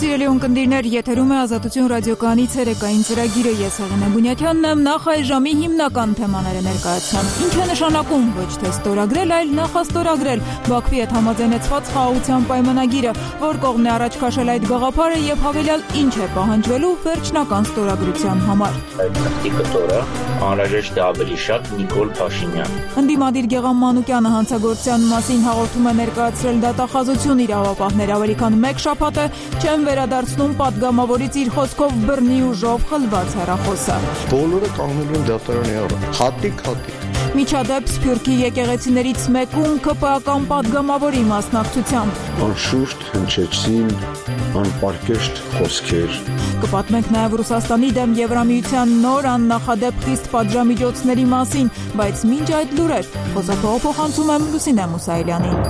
Սիրելի ունկնդիրներ, եթերում է Ազատություն ռադիոկայանի ցերեկային ծրագիրը, ես Հեղինե Բունյաթյանն եմ, նախ այս ժամի հիմնական թեմաները ներկայացնեմ։ Ինչ է նշանակում ոչ թե ստորագրել, այլ նախաստորագրել Բաքվի հետ համաձայնեցված խաղաղության պայմանագիրը, որ կողմն է առաջ քաշել այդ գաղափարը եւ հավելյալ ինչ է պահանջվելու վերջնական ստորագրության համար։ Այդ նկատի կտորը անհրաժեշտ է ավելի շատ Նիկոլ Փաշինյան։ Ընդդիմադիր Գեղամ Մանուկյանը հանցագործության մասին հաղորդում է ներկայացրել դատախազություն իրավապահներ ավելի քան մեկ շաբաթ է չեն վերադարձնում պատգամավորից իր խոսքով բռնի ուժով խլված հեռախոսը։ Բոլորը կանգնելու են դատարանի առջև։ Հատիկ։ Միջադեպ Սփյուռքի եկեղեցիներից մեկում ԿՊԱ-ական պատգամավորի մասնակցությամբ։ Անշուշտ հնչեցին անպարկեշտ խոսքեր։ Կպատմենք նաև Ռուսաստանի դեմ Եվրամիության նոր աննախադեպ խիստ պատժամիջոցների մասին, բայց մինչ այդ լուրեր խոսափողը փոխանցում եմ Լուսինե Մուսայելյանին։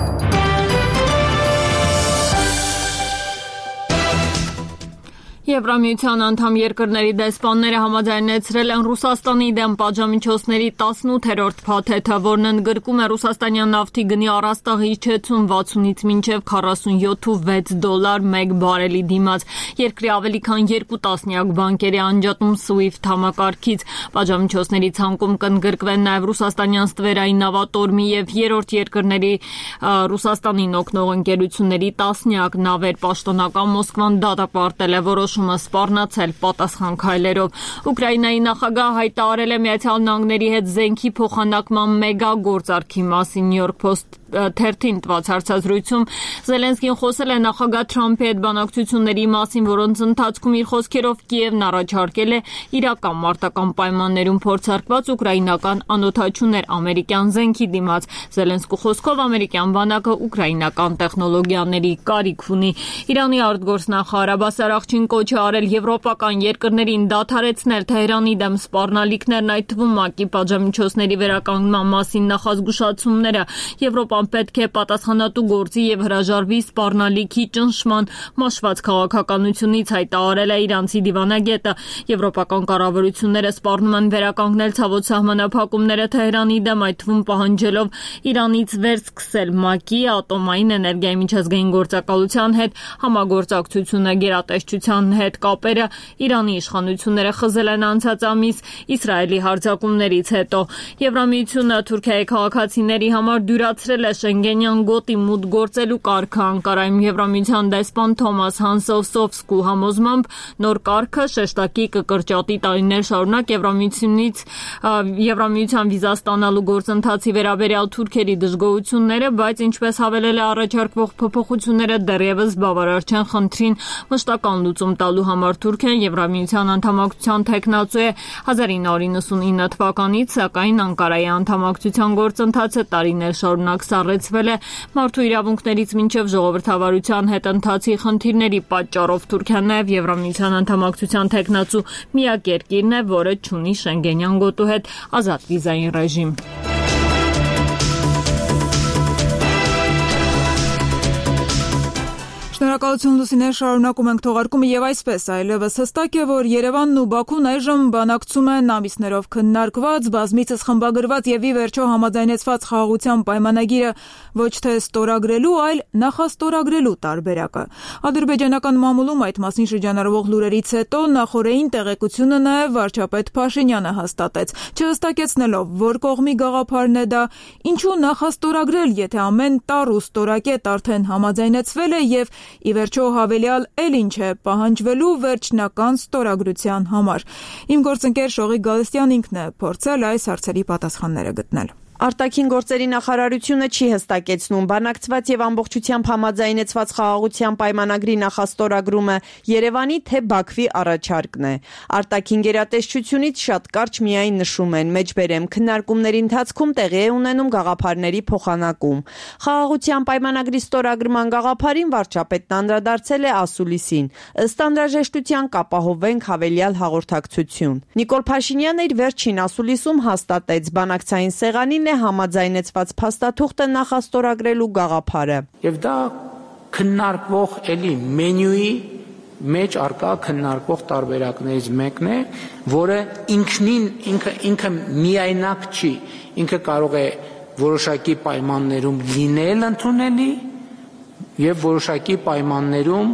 Եվրամիության անդամ երկրների դեսպանները համաձայնեցրել են Ռուսաստանի դեմ պատժամիջոցների 18-րդ փաթեթը, որն ընդգրկում է ռուսաստանյան նավթի գնի առաստաղի իջեցում 60-ից մինչև $47.6 մեկ բարելի դիմաց, երկրի ավելի քան 2 տասնյակ բանկերի անջատում SWIFT համակարգից։ Պատժամիջոցների ցանկում կընդգրկվեն նաև ռուսաստանյան ստվերային նավատորմի եւ երրորդ երկրների Ռուսաստանին օգնող ընկերությունների տասնյակ նավեր։ Պաշտոնական Մոսկվան դատապարտել է որոշումը սպառնացել պատասխան քայլերով։ Ուկրաինայի նախագահը հայտարարել է Միացյալ Նահանգների հետ զենքի փոխանակման մեգա գործարքի մասին։ New York Post թերթին տված հարցազրույցում Զելենսկին խոսել է նախագահ Թրամփի հետ բանակցությունների մասին, որոնց ընթացքում իր խոսքերով Կիևն առաջարկել է իրական մարտական պայմաններում փորձարկված ուկրաինական անօդաչուներ ամերիկյան զենքի դիմաց։ Զելենսկու խոսքով ամերիկյան բանակը ուկրաինական տեխնոլոգիաների կարիք ունի։ Իրանի արտգործնախարար Աբբաս Արաղչին կոչ է արել եվրոպական երկրներին դադարեցնել Թեհրանի դեմ սպառնալիքներն, այդ թվում ՄԱԿ-ի պատժամիջոցների վերականգնման մասին նախազգուշացումները։ Եվրոպան պետք է պատասխանատու գործի եւ հրաժարվի սպառնալիքի ճնշման մաշված քաղաքականությունից, հայտարարել է իրանցի դիվանագետը։ Եվրոպական կառավարությունները սպառնում են վերականգնել ցավոտ սահմանափակումները Թեհրանի դեմ, այդ թվում պահանջելով Իրանից վերսկսել ՄԱԿ-ի ատոմային էներգիայի միջազգային գործակալության հետ համագործակցությունը։ Գերատեսչության հետ կապերը Իրանի իշխանությունները խզել են անցած ամիս Իսրայելի հարձակումներից հետո։ Եվրամիությունը Թուրքիայի քաղաքացիների համար դյուրացրել է Շենգենյան գոտի մուտք գործելու կարգը։ Անկարայում Եվրամիության դեսպան Թոմաս Հանսովսովսկու համոզմամբ նոր կարգը շեշտակի կկրճատի տարիներ շարունակ Եվրամիության վիզա ստանալու գործընթացի վերաբերյալ թուրքերի դժգոհությունները, բայց ինչպես հավելել է առաջարկվող փոփոխությունները դեռևս բավարար չեն խնդրին մշտական լուծում տալու համար։ Թուրքիան Եվրամիության անդամակցության թեկնածու է 1999 թվականից, սակայն Անկարայի անդամակցության գործընթացը տարիներ շարունակ սառեցվել է մարդու իրավունքներից մինչև ժողովրդավարության հետընթացի խնդիրների պատճառով։ Թուրքիան նաև Եվրամիության անդամակցության թեկնածու միակ երկիրն է, որը չունի Շենգենյան գոտու հետ ազատ վիզային ռեժիմ։ Շնորհակալություն Լուսինե, շարունակում ենք թողարկումը եւ այսպես այլևս հստակ է, որ Երևանն ու Բաքուն այժմ բանակցում են ամիսներով քննարկված, բազմիցս խմբագրված եւ ի վերջո համաձայնեցված խաղաղության պայմանագիրը ոչ թե ստորագրելու, այլ նախաստորագրելու տարբերակը։ Ադրբեջանական մամուլում այդ մասին շրջանառվող լուրերից հետո նախորդային տեղեկությունը նաեւ վարչապետ Փաշինյանը հաստատեց, չհստակեցնելով, որ կողմի գաղափարն է դա, ինչու նախաստորագրել, եթե ամեն տառ ու ստորակետ արդեն համաձայնեցվել է եւ ի վերջո հավելյալ էլ ինչ է պահանջվելու վերջնական ստորագրության համար։ Իմ գործընկեր Շողիկ Գալստյան ինքն է փորձել այս հարցերի պատասխանները գտնել։ Արտաքին գործերի նախարարությունը չի հստակեցնում բանակցված եւ ամբողջությամբ համաձայնեցված խաղաղության պայմանագրի նախաստորագրումը Երևանի թե Բաքվի առաջարկն է։ Արտաքին գերատեսչությունից շատ կարճ միայն նշում են, մեջբերեմ քննարկումների ընթացքում տեղի է ունենում գաղափարների փոխանակում։ Խաղաղության պայմանագրի ստորագրման գաղափարին վարչապետն անդրադարձել է ասուլիսին։ Ըստ անհրաժեշտության կապահովենք հավելյալ հաղորդակցություն։ Նիկոլ Փաշինյանը իր վերջին ասուլիսում հաստատեց բանակցային սեղանին է համաձայնեցված փաստաթուղթը նախաստորագրելու գաղափարը։ Եվ դա քննարկվող էլի մենյուի մեջ արկա քննարկվող տարբերակներից մեկն է, որը ինքը միայնակ չի, ինքը կարող է որոշակի պայմաններում լինել ընդունելի եւ որոշակի պայմաններում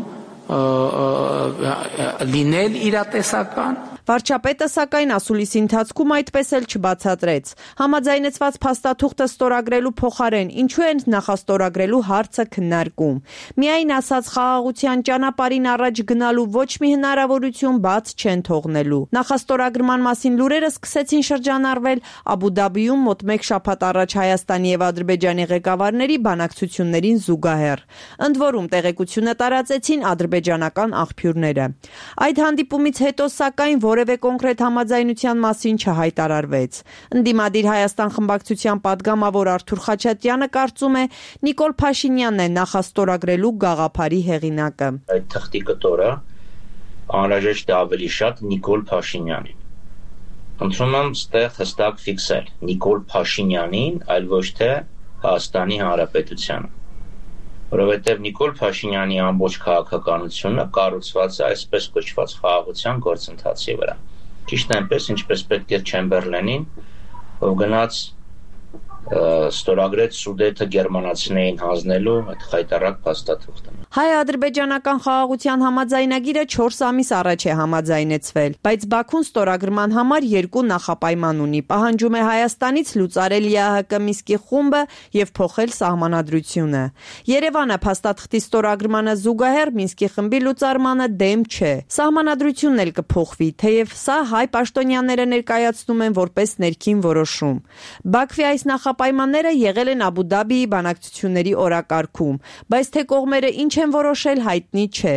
լինել իրատեսական։ Վարչապետը սակայն ասուլիսի ընթացքում այդպես էլ չբացատրեց։ Համաձայնեցված փաստաթուղթը ստորագրելու փոխարեն ինչու են նախաստորագրելու հարցը քննարկում։ Միայն ասած խաղաղության ճանապարհին առաջ գնալու ոչ մի հնարավորություն բաց չեն թողնելու։ Նախաստորագրման մասին լուրերը սկսեցին շրջանառվել Աբու Դաբիում մոտ 1 շաբաթ առաջ Հայաստանի եւ Ադրբեջանի ղեկավարների բանակցություններին զուգահեռ։ Ընդ որում տեղեկությունը տարածեցին ադրբեջանական աղբյուրները։ Այդ հանդիպումից հետո սակայն որևէ կոնկրետ համաձայնության մասին չհայտարարվեց։ Ընդդիմադիր Հայաստան խմբակցության պատգամավոր Արթուր Խաչատյանը կարծում է Նիկոլ Փաշինյանն է նախաստորագրելու գաղափարի հեղինակը։ Այդ թղթի կտորը անհրաժեշտ է ավելի շատ Նիկոլ Փաշինյանին։ Խնդրում եմ ստեղ հստակ ֆիքսել Նիկոլ Փաշինյանին, այլ ոչ թե Հայաստանի Հանրապետությանը։ Որովհետև Նիկոլ Փաշինյանի ամբողջ քաղաքականությունը կառուցված է այսպես կոչված խաղաղության գործընթացի վրա։ Ճիշտ այնպես, ինչպես պետք է Չեմբերլենին, ով գնաց ստորագրեց Սուդետը գերմանացիներին հանձնելու այդ խայտառակ փաստաթուղթը։ Հայ-ադրբեջանական խաղաղության համաձայնագիրը 4 ամիս առաջ է համաձայնեցվել, բայց Բաքուն ստորագրման համար 2 նախապայման ունի։ Պահանջում է Հայաստանից լուծարել ԵԱՀԿ Միսկի խումբը եւ փոխել սահմանադրությունը։ Երևանը փաստաթղթի ստորագրմանը զուգահեռ Մինսկի խմբի լուծարմանը դեմ չէ։ Սահմանադրությունն էլ կփոխվի, թեև սա հայ պաշտոնյաները ներկայացնում են որպես ներքին որոշում։ Բաքվի այս նախապայմանները եղել են Աբու Դաբիի բանակցությունների օրակարգում, բայց թե կողմերը ինչ են որոշել հայտնի չէ։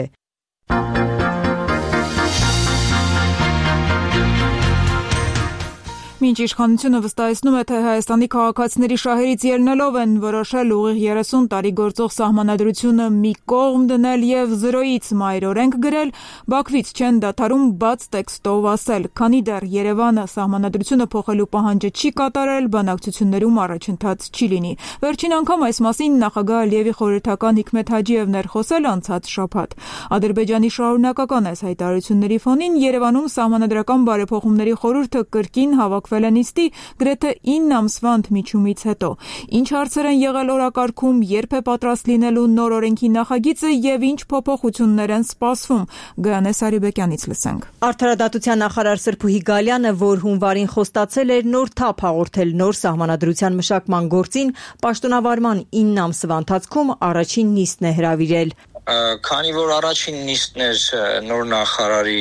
Մինչ իշխանությունը վստահեցնում է, թե Հայաստանի քաղաքացիների շահերից ելնելով են որոշել ուղիղ 30 տարի գործող սահմանադրությունը մի կողմ դնել եւ 0-ից մայրօրենք գրել, Բաքվից չեն դադարում բաց տեքստով ասել, քանի դեռ Երևանը սահմանադրությունը փոխելու պահանջը չի կատարել, բանակցություններում առաջընթաց չի լինի։ Վերջին անգամ այս մասին նախագահ Ալիևի խորհրդական Հիկմեթ Հաջիևն էր խոսել անցած շաբաթ։ Ադրբեջանի շարունակական այս հայտարարությունների ֆոնին Երևանում սահմանադրական բարեփոխումների խորհուրդը կրկին հավաքվել է նիստի գրեթե 9 ամսվա ընդմիջումից հետո։ Ինչ հարցեր են եղել օրակարգում, երբ է պատրաստ լինելու նոր օրենքի նախագիծը եւ ինչ փոփոխություններ են սպասվում։ Գայանե Սարիբեկյանից լսենք։ Արդարադատության նախարար Սրփուհի Գալյանը, որ հունվարին խոստացել էր նոր թափ հաղորդել նոր սահմանադրության մշակման գործին, պաշտոնավարման 9 ամսվա ընթացքում առաջին նիստն է հրավիրել։ Քանի որ առաջին նիստն էր նոր նախարարի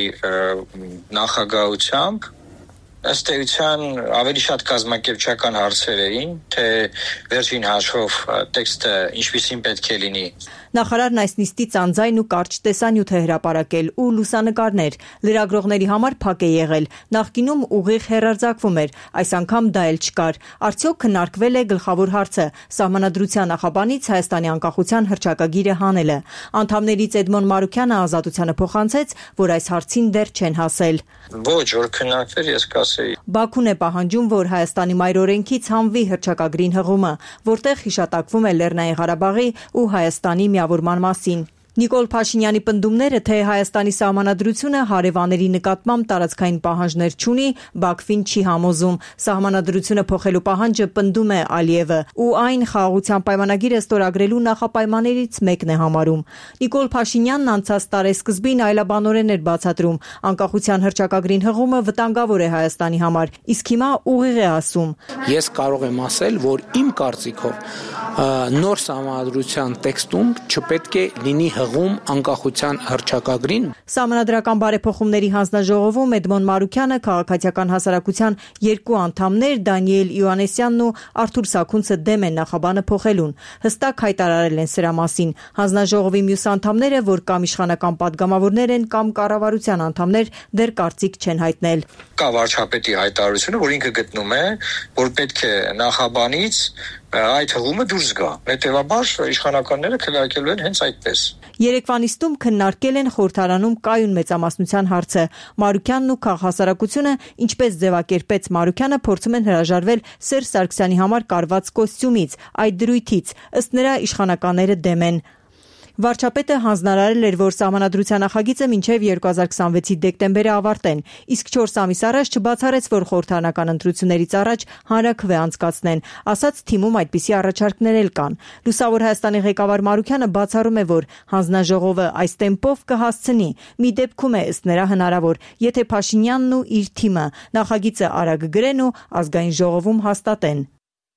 նախագահությամբ, ըստ էության ավելի շատ կազմակերպչական հարցեր էին, թե վերջին հաշվով տեքստը ինչպիսին պետք է լինի։ Նախարարն այս նիստից անձայն ու կարճ տեսանյութ է հրապարակել ու լուսանկարներ։ Լրագրողների համար փակ է եղել։ Նախկինում ուղիղ հեռարձակվում էր, այս անգամ դա էլ չկար։ Արդյոք քննարկվել է գլխավոր հարցը՝ սահմանադրության նախաբանից Հայաստանի անկախության հռչակագիրը հանելը։ Անդամներից Էդմոն Մարուքյանը Ազատությանը փոխանցեց, որ այս հարցին դեռ չեն հասել։ Ոչ, որ քննարկվել, ես կասեի։ Բաքուն է պահանջում, որ Հայաստանի մայրօրենքից հանվի հռչակագրին հղումը, որտեղ հիշատակվում է Լեռնային Ղարաբաղի ու Հայաստանի միավորման մասին։ Նիկոլ Փաշինյանի պնդումները, թե Հայաստանի սահմանադրությունը հարևանների նկատմամբ տարածքային պահանջներ չունի, Բաքվին չի համոզում։ Սահմանադրությունը փոխելու պահանջը պնդում է Ալիևը, ու այն խաղաղության պայմանագիրը ստորագրելու նախապայմաններից մեկն է համարում։ Նիկոլ Փաշինյանն անցած տարեսկզբին այլաբանորեն էր բացատրում, անկախության հռչակագրին հղումը վտանգավոր է Հայաստանի համար, իսկ հիմա ուղիղ է ասում։ Ես կարող եմ ասել, որ իմ կարծիքով նոր սահմանադրության տեքստում չպետք է լինի հղում անկախության հռչակագրին։ Սահմանադրական բարեփոխումների հանձնաժողովում Էդմոն Մարուքյանը, քաղաքացիական հասարակության 2 անդամներ Դանիել Իոանեսյանն ու Արթուր Սաքունցը դեմ են նախաբանը փոխելուն։ Հստակ հայտարարել են սրա մասին։ Հանձնաժողովի մյուս անդամները, որ կամ իշխանական падգամավորներ են կամ կառավարության անդամներ, դեռ կարծիք չեն հայտնել։ Կա վարչապետի հայտարարությունը, որ ինքը գտնում է, որ պետք է նախաբանից այդ հղումը դուրս գա։ Հետևաբար իշխանականները քվեարկելու են հենց այդպես։ Երեկվա նիստում քննարկել են խորհրդարանում կայուն մեծամասնության հարցը։ Մարուքյանն ու քաղաքասարակությունը, ինչպես ձևակերպեց Մարուքյանը, փորձում են հրաժարվել Սերժ Սարգսյանի համար կարված կոստյումից, այդ դրույթից, ըստ նրա իշխանականները դեմ են։ Վարչապետը հանձնարարել էր, որ սահմանադրության նախագիծը մինչև 2026-ի դեկտեմբերը ավարտեն, իսկ 4 ամիս առաջ չբացառեց, որ խորհրդարանական ընտրություններից առաջ հանրաքվե անցկացնեն, ասաց թիմում այդպիսի առաջարկներ էլ կան։ Լուսավոր Հայաստանի ղեկավար Մարուքյանը բացառում է, որ հանձնաժողովը այս տեմպով կհասցնի։ Մի դեպքում է ըստ նրա հնարավոր, եթե Փաշինյանն ու իր թիմը նախագիծը արագ գրեն ու ազգային ժողովում հաստատեն։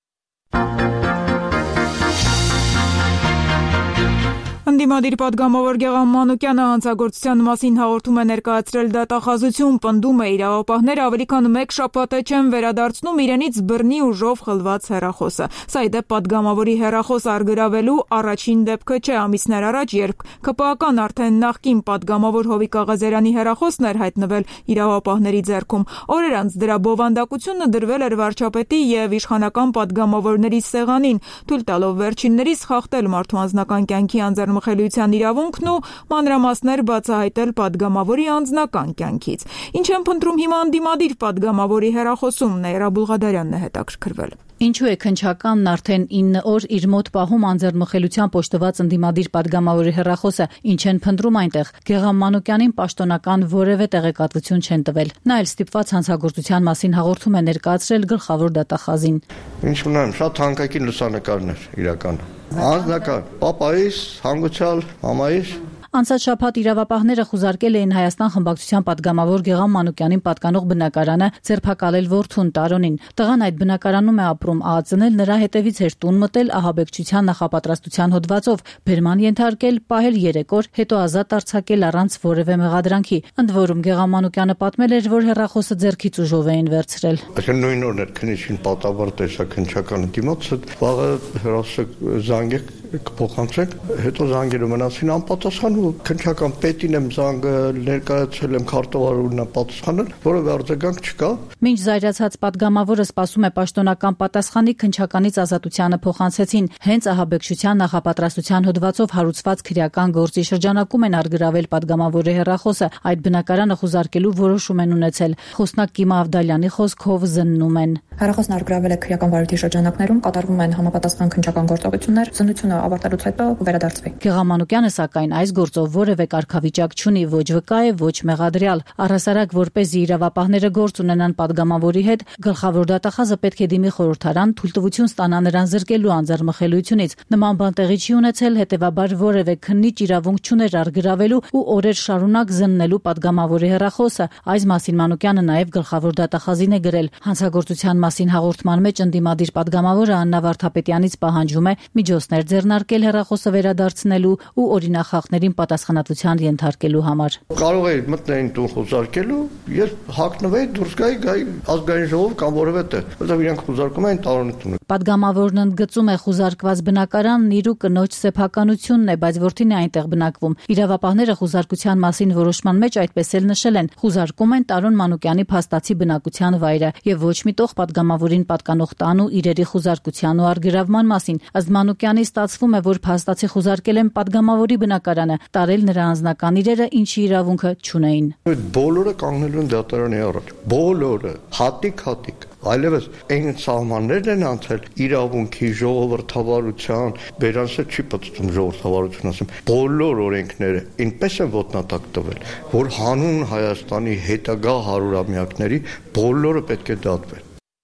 Ընդդիմադիր պատգամավոր Գեղամ Մանուկյանը հանցագործության մասին հաղորդում է ներկայացրել դատախազություն, պնդում է իրավապահները ավելի քան 1 շաբաթ չեն վերադարձնում իրենից բռնի ուժով խլված հեռախոսը։ Սա ի դեպ պատգամավորի հեռախոս առգրավելու առաջին դեպքը չէ։ Ամիսներ առաջ, երբ ԿՊԱ-կան արդեն նախկին պատգամավոր Հովիկ Աղազարյանի հեռախոսն էր հայտնվել իրավապահների ձեռքում, օրեր անց դրա բովանդակությունը դրվել էր վարչապետի եւ իշխանական պատգամավորների սեղանին, թույլ տալով վերջիններիս խախտել մարդու անձնական կյանքի անձեռնմխելիության իրավունքն ու մանրամասներ բացահայտել պատգամավորի անձնական կյանքից։ Ինչ են փնտրում հիմա ընդդիմադիր պատգամավորի հեռախոսում, Նեյրա Բուլղադարյանն է հետաքրքրվել։ Ինչու է քննչականն արդեն 9 օր իր մոտ պահում անձեռնմխելիությամբ օժտված ընդդիմադիր պատգամավորի հեռախոսը, ինչ են փնտրում այնտեղ։ Գեղամ Մանուկյանին պաշտոնական որևէ տեղեկատվություն չեն տվել։ Նա էլ ստիպված հանցագործության մասին հաղորդում է ներկայացրել գլխավոր դատախազին։ Ինչ ունեմ, շատ հանկարքին լուսանկարներ իրական։ Անձնական, պապայիս, հանգուցյալ, մամայիս։ Անցած շաբաթ իրավապահները խուզարկել էին Հայաստան խմբակցության պատգամավոր Գեղամ Մանուկյանին պատկանող բնակարանը, ձերբակալել որդուն Տարոնին։ Տղան այդ բնակարանում է ապրում, ԱԱԾ-ն նրա հետևից էր տուն մտել ահաբեկչության նախապատրաստության հոդվածով, բերման ենթարկել, պահել 3 օր, հետո ազատ արձակել առանց որևէ մեղադրանքի։ Ընդ որում Գեղամ Մանուկյանը պատմել էր, որ հեռախոսը ձեռքից ուժով էին վերցրել։ Այսինքն նույն օրն էր քննիչին պատավար տեսա քննչականը դիմացը, վաղը հեռախոսը զանգեք կփոխանցեք, հետո զանգերը մնացին անպատասխան ու քննչական պետին եմ զանգը ներկայացել եմ քարտուղարունն պատասխանել, որովհետեւ արձագանք չկա։ Մինչ զայրացած պատգամավորը սպասում է պաշտոնական պատասխանի, քննչականից ազատությանը փոխանցեցին։ Հենց ահաբեկչության նախապատրաստության հոդվածով հարուցված քրեական գործի շրջանակում են առգրավել պատգամավորի հեռախոսը։ Այդ բնակարանը խուզարկելու որոշում են ունեցել։ Խոսնակ Կիմա Ավդալյանի խոսքով զննում են։ Հեռախոսն առգրավել է քրեական վարույթի շրջանակներում, կատարվում են համապատասխան քննչական գործողություններ, զննությունը ավարտելուց հետո վերադարձվի։ Գեղամ Մանուկյանը սակայն այս գործով որևէ կարգավիճակ չունի, ոչ վկա է, ոչ մեղադրյալ։ Առհասարակ, որպեսզի իրավապահները գործ ունենան պատգամավորի հետ, գլխավոր դատախազը պետք է դիմի խորհրդարան, թույլտվություն ստանա նրան զրկելու անձեռնմխելիությունից։ Նման բան տեղի չի ունեցել, հետևաբար որևէ քննիչ իրավունք չուներ առգրավելու ու օրեր շարունակ զննելու պատգամավորի հեռախոսը։ Այս մասին Մանուկյանը նաև գլխավոր դատախազին է գրել։ Հանցագործության մասին հաղորդման մեջ ընդդիմադիր պատգամավորը Աննա Վարդապետյանից պահանջում է միջոցներ ձեռնարկել հեռախոսը վերադարձնելու ու օրինախախտներին պատասխանատվության ենթարկելու համար։ Կարող է մտնեին տուն խուզարկելու, ես հագնվեի դուրս գայի ազգային ժողով կամ որևէ տեղ, որովհետև իրանք խուզարկում են Տարոնի տունը։ Պատգամավորն ընդգծում է խուզարկված բնակարանն իր ու կնոջ սեփականությունն է, բայց որդին է այնտեղ բնակվում։ Իրավապահները խուզարկության մասին որոշման մեջ այդպես էլ նշել են. խուզարկում են Տարոն Մանուկյանի փաստացի բնակության վայրը եւ ոչ մի տող պատգամավորին պատկանող տան ու իրերի խուզարկության ու առգրավման մասին։ Ըստ Մանուկյանի ստացվում է, որ փաստացի խուզարկել են պատգամավորի բնակարանը, տարել նրա անձնական իրերը, ինչի իրավունքը չունեին։ Բոլորը կանգնելու են դատարանի առաջ, բոլորը, հատիկ։ Այլևս այն սահմաններն են անցել իրավունքի, ժողովրդավարության, բերանսը չի պատտում ժողովրդավարություն ասեմ, բոլոր օրենքները այնպես են ոտնատակ տվել, որ հանուն Հայաստանի հետագա հարյուրամյակների բոլորը պետք է դատվեն։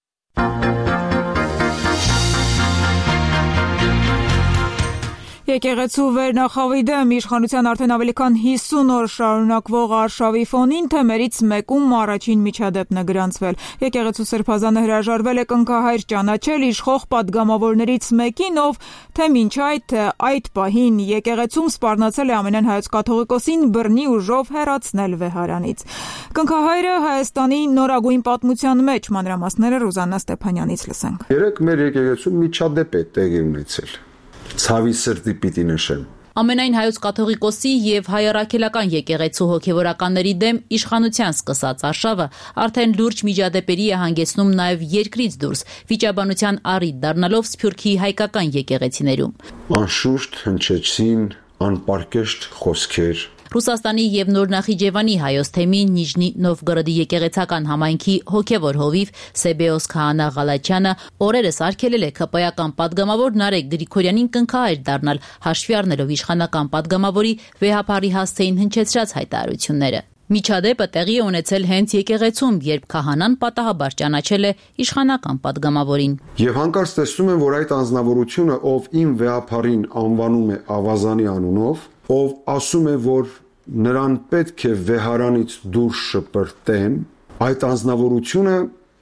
Եկեղեցու վերնախավիդեմ իշխանության արդեն ավելի քան 50 օր շարունակվող արշավի ֆոնին թեմերից մեկում առաջին միջադեպն է գրանցվել։ Եկեղեցու սրբազանը հրաժարվել է կնքահայր ճանաչել իշխող պատգամավորներից մեկին, ով թե մինչ այդ պահին եկեղեցում սպառնացել է ամենայն հայոց կաթողիկոսին բռնի ուժով հեռացնել վեհարանից։ Կնքահայրը Հայաստանի նորագույն պատմության մեջ, մանրամասները Ռուզաննա Ստեփանյանից լսենք։ Երեք մեր եկեղեցում միջադեպ է տեղի ունեցել։ Ցավի սրտի պիտի նշեմ։ Ամենայն հայոց կաթողիկոսի եւ հայ առաքելական եկեղեցու հոգեվորականների դեմ իշխանության սկսած արշավը արդեն լուրջ միջադեպերի է հանգեցնում նաեւ երկրից դուրս, վիճաբանության առիթ դառնալով Սփյուռքի հայկական եկեղեցիներում։ Անշուշտ հնչեցին անպարկեշտ խոսքեր։ Ռուսաստանի եւ Նոր Նախիջևանի հայոց թեմի Նիժնի Նովգորոդի եկեղեցական համայնքի հոգևոր հովիվ Սեբեոս Քահանա Ղալաչյանը օրերս արգելել է ԿՊ-ական падգամավոր Նարեկ Գրիգորյանին կնքահայր դառնալ, հաշվի առնելով իշխանական падգամավորի վեհապարի հասցեին հնչեցրած հայտարարությունները։ Միջադեպը տեղի է ունեցել հենց եկեղեցում, երբ քահանան պատահաբար ճանաչել է իշխանական падգամավորին։ Եվ հանկարծ տեսնում եմ, որ այդ անձնավորությունը, ով իմ վեհապարին անվանում է ավազանի անունով, ով ասում է, որ նրան պետք է վեհարանից դուրս շպրտեն, այդ անձնավորությունը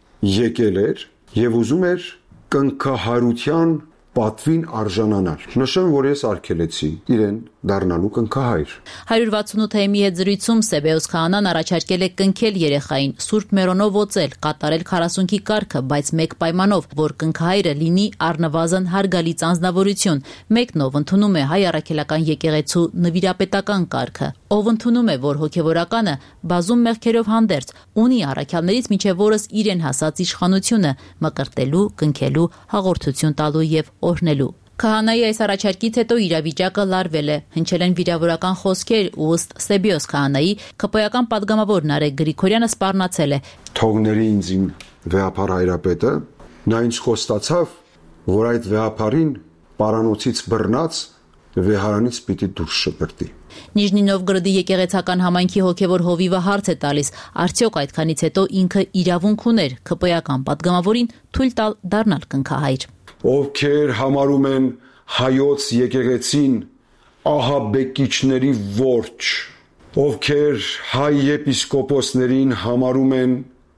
եկել էր եւ ուզում էր կնքահարության պատվին արժանանալ։ Նշեմ, որ ես արգելեցի իրեն դառնալու կնքահայր։ 168-ի հետ զրույցում Սեբեոս Քահանան առաջարկել է կնքել երեխային, Սուրբ Մերոնով օծել, կատարել 40-ի կարգը, բայց մեկ պայմանով, որ կնքահայրը լինի առնվազն հարգալից անձնավորություն, մեկն ով ընդունում է հայ առաքելական եկեղեցու նվիրապետական կարգը, ով ընդունում է, որ հոգևորականը բազում մեղքերով հանդերձ ունի առաքյալներից մինչև օրս իրեն հասած իշխանությունը մկրտելու, կնքելու, հաղորդություն տալու եւ օրհնելու։ Քահանայի այս առաջարկից հետո իրավիճակը լարվել է, հնչել են վիրավորական խոսքեր ու ըստ Սեբեոս Քահանայի ԿՊ-ական падգամավոր Նարեկ Գրիգորյանը սպառնացել է։ Թողների ինձ իմ վեհապար հայրապետը, նա ինձ խոստացավ, որ այդ վեհապարին պարանոցից բռնած վեհարանից պիտի դուրս շպրտի։ Նիժնի Նովգորոդի եկեղեցական համայնքի հոգևոր հովիվը հարց է տալիս, արդյոք այդքանից հետո ինքը իրավունք ուներ ԿՊ-ական падգամավորին թույլ տալ դառնալ կնքահայր։ Ովքեր համարում են հայոց եկեղեցին ահաբեկիչների ворջ, ովքեր հայ եպիսկոպոսներին համարում են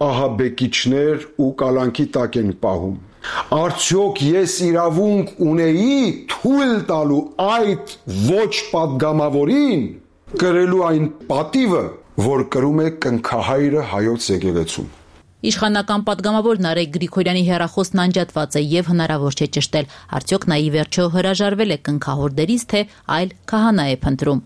ահաբեկիչներ ու կալանքի տակ են պահում։ Արդյոք ես իրավունք ունեի թույլ տալու այդ ոչ падգամավորին կրելու այն պատիվը, որ կրում է կնքահայրը հայոց եկեղեցում։ Իշխանական падգամավոր Նարեկ Գրիգորյանի հեռախոսն անջատված է եւ հնարավոր չէ ճշտել, արդյոք նա ի վերջո հրաժարվել է կնքահորդերից, թե այլ քահանա է փնտրում։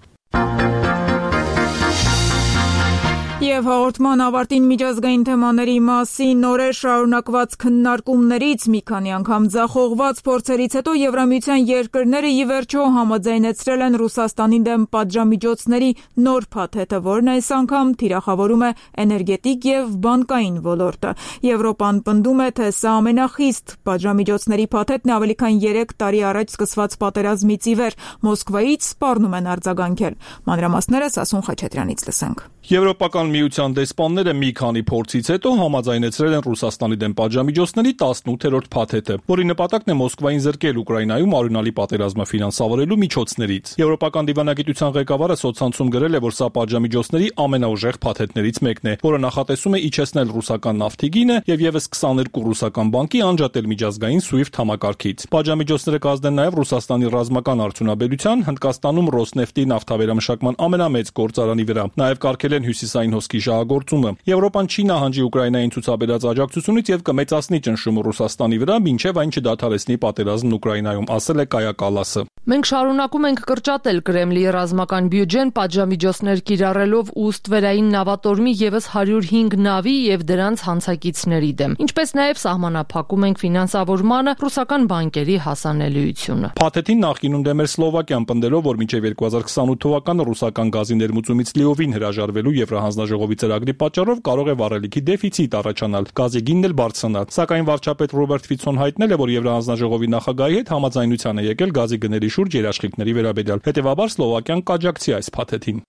Եվ հաղորդման ավարտին միջազգային թեմաների մասին նորեր շարունակված քննարկումներից մի քանի անգամ ձախողված փորձերից հետո Եվրամիության երկրները ի վերջո համաձայնեցրել են Ռուսաստանի դեմ պատժամիջոցների նոր փաթեթը, որն այս անգամ թիրախավորում է էներգետիկ եւ բանկային ոլորտը։ Եվրոպան պնդում է, թե սա ամենախիստ պատժամիջոցների փաթեթն է ավելի քան 3 տարի առաջ սկսված պատերազմից ի վեր։ Մոսկվայից սպառնում են արձագանքել։ Մանրամասները Սասուն Խաչատրյանից լսենք։ Եվրոպական միության դեսպանները մի քանի փորձից հետո համաձայնեցրել են Ռուսաստանի դեմ պատժամիջոցների 18-րդ փաթեթը, որի նպատակն է Մոսկվային զրկել Ուկրաինայում արյունալի պատերազմը ֆինանսավորելու միջոցներից։ Եվրոպական դիվանագիտության ղեկավարը սոցցանցում գրել է, որ սա պատժամիջոցների ամենաուժեղ փաթեթներից մեկն է, որը նախատեսում է իջեցնել ռուսական նավթի գինը եւ եւս 22 ռուսական բանկի անջատել միջազգային SWIFT համակարգից։ Պատժամիջոցները կազդեն նաեւ Ռուսաստանի ռազմական արդյունաբերության, Հնդկաստանում Ռոսնեֆտի նավթավերամշակման ամենամեծ գործարանի վրա։ Նաեւ կարգել են հյուսիսային հոսքի շահագործումը։ Եվրոպան չի նահանջի Ուկրաինային ցուցաբերած աջակցությունից եւ կմեծացնի ճնշումը Ռուսաստանի վրա, մինչեւ այն չդադարեցնի պատերազմն Ուկրաինայում, ասել է Կայա Կալասը։ Մենք շարունակում ենք կրճատել Կրեմլի ռազմական բյուջեն պատժամիջոցներ կիրառելով ու ստվերային նավատորմի եւս 105 նավի եւ դրանց հանցակիցների դեմ, ինչպես նաեւ սահմանափակում ենք ֆինանսավորմանը, ռուսական բանկերի հասանելիությունը։ Փաթեթին նախկինում դեմ էր Սլովակիան, պնդելով, որ մինչև 2028 թվականը ռուսական գազի ներմուծումից լիովին հրաժարվելու Եվրահանձնաժողովի ծրագրի պատճառով կարող է վառելիքի դեֆիցիտ առաջանալ, գազի գինն էլ բարձրանալ։ Սակայն վարչապետ Ռոբերտ Ֆիցոն հայտնել է, որ Եվրահանձնաժողովի նախագահի հետ համաձայնության է եկել գազի գների շուրջ երաշխիքների վերաբերյալ։ Հետևաբար Սլովակիան կաջակցի այս փաթեթին։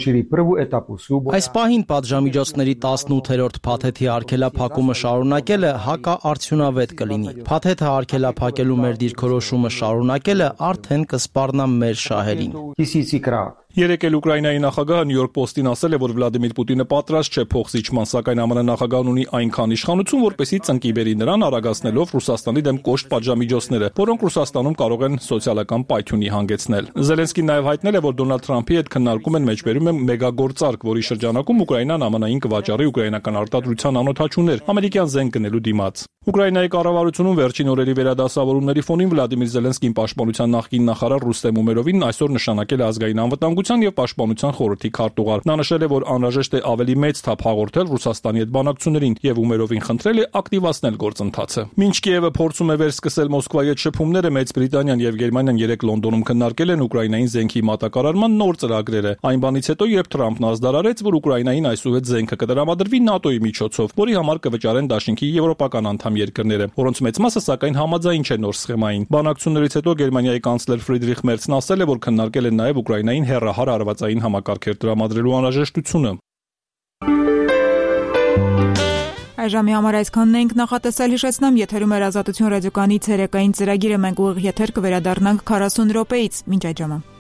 Այս պահին պատժամիջոցների 18-րդ փաթեթի արգելափակումը շարունակելը հակաարդյունավետ կլինի։ Փաթեթը արգելափակելու մեր դիրքորոշումը շարունակելը արդեն կսպառնա մեր շահերին։ Երեկ էլ Ուկրաինայի նախագահը Նյու Յորք Պոստին ասել է, որ Վլադիմիր Պուտինը պատրաստ չէ փոխզիջման, սակայն ԱՄՆ նախագահն ունի այնքան իշխանություն, որպեսզի ծնկի բերի նրան արագացնելով Ռուսաստանի դեմ կոշտ պատժամիջոցները, որոնք Ռուսաստանում կարող են սոցիալական պայթյունի հանգեցնել։ Զելենսկին նաև հայտնել է, որ Դոնալդ Թրամփի հետ քննարկում են մեջբերում է մեգագործարք, որի շրջանակում Ուկրաինան ԱՄՆ-ին կվաճառի ուկրաինական արտադրության անօթաչուներ ամերիկյան զենք գնելու դիմաց։ Ուկրաինայի կառավարությունում վերջին օրերի վերադասավորումների ֆոնին Վլադիմիր Զելենսկին պաշտպանության նախկին նախարար Ռուստեմ Ումերովին այսօր նշանակել է ազգային անվտանգություն անվտանգության եւ պաշտպանության խորհրդի քարտուղար։ Նա նշել է, որ անհրաժեշտ է ավելի մեծ թափ հաղորդել Ռուսաստանի հետ բանակցություններին եւ ումերովին խնդրել է ակտիվացնել գործընթացը։ Մինչ Կիևը փորձում է վերսկսել Մոսկվայի հետ շփումները, Մեծ Բրիտանիան եւ Գերմանիան 3 Լոնդոնում քննարկել են Ուկրաինային զենքի մատակարարման նոր ծրագրերը։ Այն բանից հետո, երբ Թրամփն ազդարարեց, որ Ուկրաինային այսուհետ զենքը կտրամադրվի ՆԱՏՕ-ի միջոցով, որի համար կվճարեն դաշինքի եվրոպական անդամ երկրները, որոնց մեծ մասը սակայն համաձայն չէ նոր սխեմային։ Բանակցություններից հետո Գերմանիայի կանցլեր Ֆրիդրիխ Մերցն ասել է, որ քննարկել են նաեւ Ուկրաինային հեռահար արվածային համակարգեր տրամադրելու անհրաժեշտությունը։ Այժմի համար այսքանն ենք նախատեսել, հիշեցնեմ, եթերում էր Ազատություն ռադիոկայանի ցերեկային ծրագիրը, մենք ուղիղ եթեր կվերադառնանք 40 րոպեից, մինչ այդ ժամը։